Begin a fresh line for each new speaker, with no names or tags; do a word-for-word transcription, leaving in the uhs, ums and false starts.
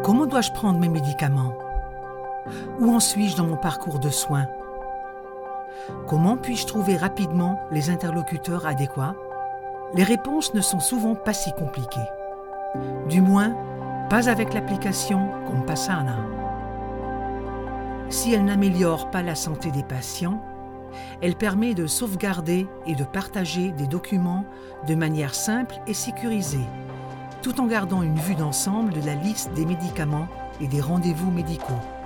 Comment dois-je prendre mes médicaments? Où en suis-je dans mon parcours de soins? Comment puis-je trouver rapidement les interlocuteurs adéquats? Les réponses ne sont souvent pas si compliquées. Du moins, pas avec l'application Compassana. Si elle n'améliore pas la santé des patients, elle permet de sauvegarder et de partager des documents de manière simple et sécurisée, tout en gardant une vue d'ensemble de la liste des médicaments et des rendez-vous médicaux.